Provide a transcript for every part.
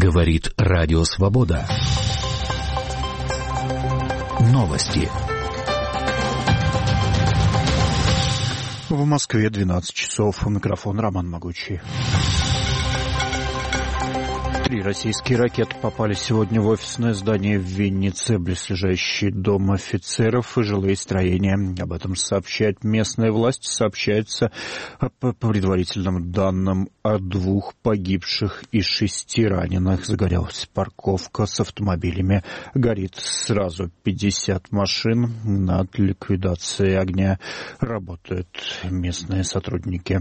Говорит Радио Свобода. Новости. В Москве 12 часов. У микрофона Роман Могучий. 3 российские ракеты попали сегодня в офисное здание в Виннице, близлежащий дом офицеров и жилые строения. Об этом сообщает местная власть. Сообщается по предварительным данным о 2 погибших и 6 раненых. Загорелась парковка с автомобилями. Горит сразу 50 машин. Над ликвидацией огня работают местные сотрудники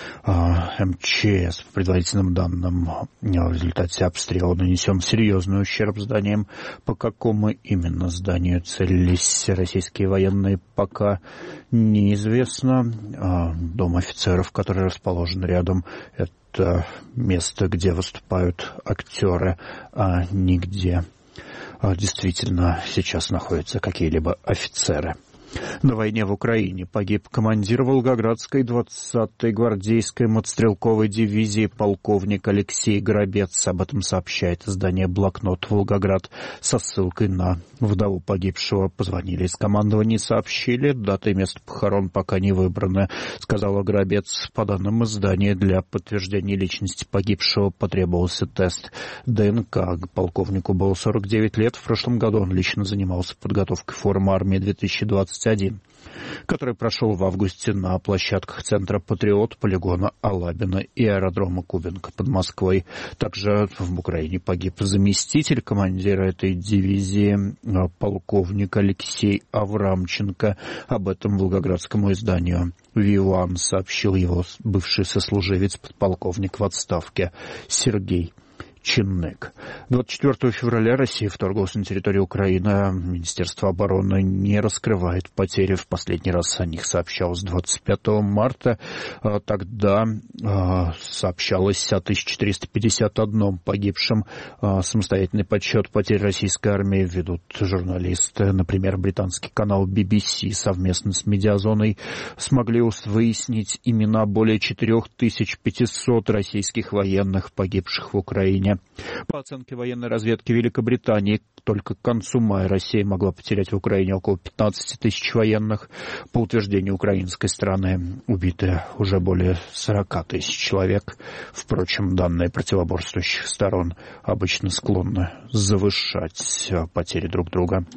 МЧС. По предварительным данным, в результате обстрела нанесен серьезный ущерб зданиям. По какому именно зданию целились российские военные, пока неизвестно. Дом офицеров, который расположен рядом, это место, где выступают актеры, а нигде действительно сейчас находятся какие-либо офицеры. На войне в Украине погиб командир Волгоградской 20-й гвардейской мотострелковой дивизии полковник Алексей Горобец. Об этом сообщает издание «Блокнот Волгоград» со ссылкой на вдову погибшего. Позвонили из командования и сообщили, дата и место похорон пока не выбраны, сказала Горобец. По данным издания, для подтверждения личности погибшего потребовался тест ДНК. Полковнику было 49 лет. В прошлом году он лично занимался подготовкой формы армии 2021, который прошел в августе на площадках Центра «Патриот», полигона Алабино и аэродрома Кубинка под Москвой. Также в Украине погиб заместитель командира этой дивизии, полковник Алексей Аврамченко. Об этом волгоградскому изданию «Виван» сообщил его бывший сослуживец, подполковник в отставке Сергей Чиннык. 24 февраля Россия вторглась на территорию Украины. Министерство обороны не раскрывает потери. В последний раз о них сообщалось 25 марта. Тогда сообщалось о 1451 погибшем. Самостоятельный подсчет потерь российской армии ведут журналисты. Например, британский канал BBC совместно с Медиазоной смогли выяснить имена более 4500 российских военных, погибших в Украине. По оценке военной разведки Великобритании, только к концу мая Россия могла потерять в Украине около 15 тысяч военных. По утверждению украинской стороны, убиты уже более 40 тысяч человек. Впрочем, данные противоборствующих сторон обычно склонны завышать потери друг друга.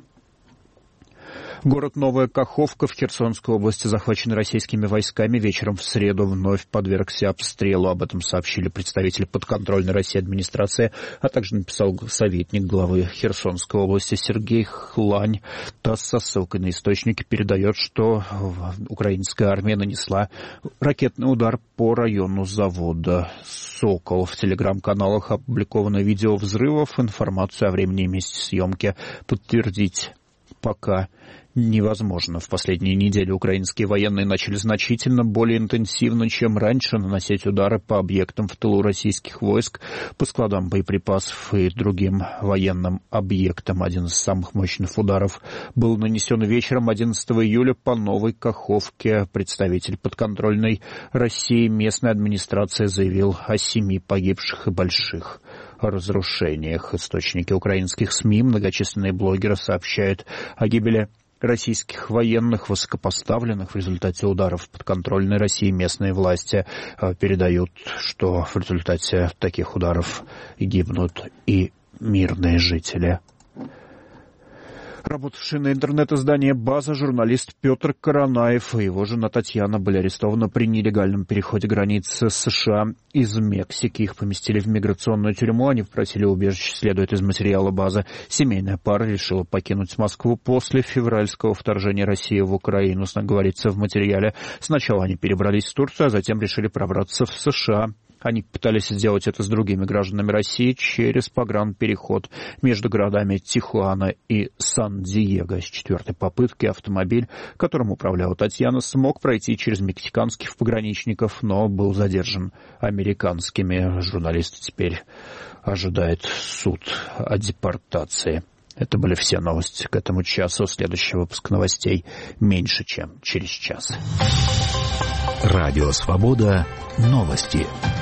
Город Новая Каховка в Херсонской области, захваченный российскими войсками, вечером в среду вновь подвергся обстрелу. Об этом сообщили представители подконтрольной России администрации, а также написал советник главы Херсонской области Сергей Хлань. ТАСС со ссылкой на источники передает, что украинская армия нанесла ракетный удар по району завода «Сокол». В телеграм-каналах опубликовано видео взрывов. Информацию о времени и месте съемки подтвердить пока невозможно. В последние недели украинские военные начали значительно более интенсивно, чем раньше, наносить удары по объектам в тылу российских войск, по складам боеприпасов и другим военным объектам. Один из самых мощных ударов был нанесен вечером 11 июля по Новой Каховке. Представитель подконтрольной России местной администрации заявил о 7 погибших и больших разрушениях. Источники украинских СМИ, многочисленные блогеры сообщают о гибели российских военных, высокопоставленных в результате ударов подконтрольной России. Местные власти передают, что в результате таких ударов гибнут и мирные жители. Работавший на интернет-издании «База» журналист Петр Коронаев и его жена Татьяна были арестованы при нелегальном переходе границы США из Мексики. Их поместили в миграционную тюрьму. Они попросили убежище, следует из материала «Базы». Семейная пара решила покинуть Москву после февральского вторжения России в Украину, говорится в материале. Сначала они перебрались в Турцию, а затем решили пробраться в США. Они пытались сделать это с другими гражданами России через погранпереход между городами Тихуана и Сан-Диего. С 4-й попытки автомобиль, которым управляла Татьяна, смог пройти через мексиканских пограничников, но был задержан американскими. Журналист теперь ожидает суд о депортации. Это были все новости к этому часу. Следующий выпуск новостей меньше, чем через час. Радио «Свобода». Новости.